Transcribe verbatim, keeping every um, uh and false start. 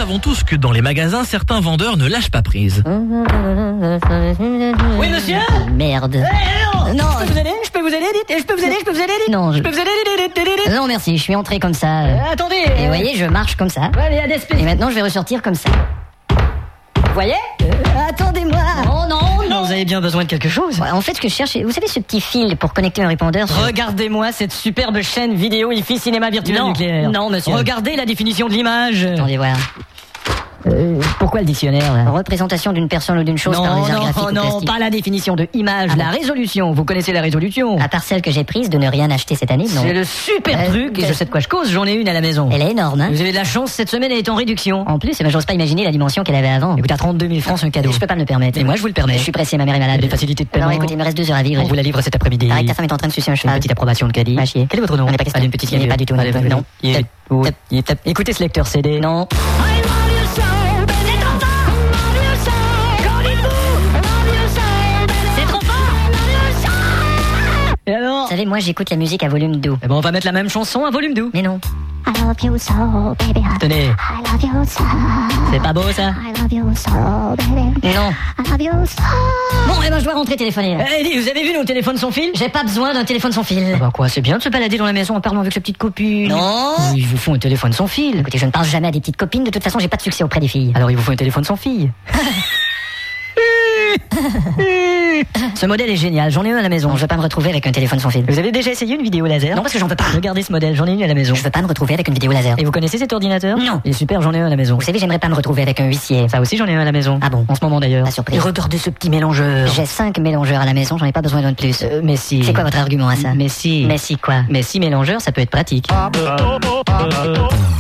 savons tous que dans les magasins, certains vendeurs ne lâchent pas prise. Oui, monsieur ? Merde. Eh, non, Non. Je peux vous aider ? Je peux vous aider ? dites Je peux vous aider ? Je peux vous aider ? dites Non, je- Je peux vous aider ? dites, dites, dites, dites. Non, merci, je suis entré comme ça. Euh, euh, Attendez. Et vous voyez, je marche comme ça. Ouais, mais il y a des spé- Et maintenant, je vais ressortir comme ça. Vous voyez ? Attendez-moi. Oh non, non. Vous avez bien besoin de quelque chose ? Ouais, en fait, ce que je cherche, c'est- vous savez ce petit fil pour connecter un répondeur sur... Regardez-moi cette superbe chaîne vidéo I F I Cinéma Virtuel Non, Nucléaire. non, monsieur. Regardez la définition de l'image. Attendez voir. Euh, pourquoi le dictionnaire là ? Représentation d'une personne ou d'une chose Non, par des arts non, graphiques ou non, plastiques. pas la définition de image, Ah la bon. résolution. Vous connaissez la résolution ? À part celle que j'ai prise de ne rien acheter cette année, non. C'est le super Euh, truc, et euh, je sais de quoi je cause, j'en ai une à la maison. Elle est énorme, hein. Vous avez de la chance, cette semaine elle est en réduction. En plus, eh ben, j'ose pas imaginer la dimension qu'elle avait avant. Écoute, à trente-deux mille francs, c'est un cadeau. Je peux pas me le permettre. Et moi, je vous le permets. Je suis pressé, ma mère est Il y a malade. des facilités de paiement. Alors écoutez, il me reste deux heures à vivre. On vous la livre cet après-midi. Pareil que ta femme est en train de sucer un Une cheval. petite approbation de crédit. Va chier. Quel est votre nom? On n'est pas question. Allez, une petite Il n'est gamine. pas du tout, Allez, non. non. Il est- Tap, oh, tap. il est tap- Écoutez ce lecteur C D. Non. C'est trop fort. Et alors? Vous savez, moi, j'écoute la musique à volume doux. Eh ben, on va mettre la même chanson à volume doux. Mais non. I love you so, baby. Tenez, I love you so. c'est pas beau ça? I love you so, baby. Non. I love you so. Bon, eh ben, je dois rentrer téléphoner, là. Eh, Eddie, vous avez vu nos téléphones sans fil? J'ai pas besoin d'un téléphone sans fil. Ah bah quoi, c'est bien de se balader dans la maison en parlant avec sa petite copine. Non. Ils vous font un téléphone sans fil. Écoutez, je ne parle jamais à des petites copines. De toute façon, j'ai pas de succès auprès des filles. Alors il vous faut un téléphone sans fil. Ce modèle est génial, j'en ai un à la maison. Non, je veux pas me retrouver avec un téléphone sans fil. Vous avez déjà essayé une vidéo laser? Non, parce que j'en veux pas. Regardez ce modèle, j'en ai une à la maison. Je veux pas me retrouver avec une vidéo laser. Et vous connaissez cet ordinateur? Non. Il est super, j'en ai un à la maison. Vous savez, j'aimerais pas me retrouver avec un huissier. Ça aussi, j'en ai un à la maison. Ah bon? En ce moment d'ailleurs. Pas surprise. Et regardez ce petit mélangeur. J'ai cinq mélangeurs à la maison, j'en ai pas besoin d'un de plus. Euh, mais si. C'est quoi votre argument à ça? Mais si. Mais si quoi? Mais si mélangeur, ça peut être pratique.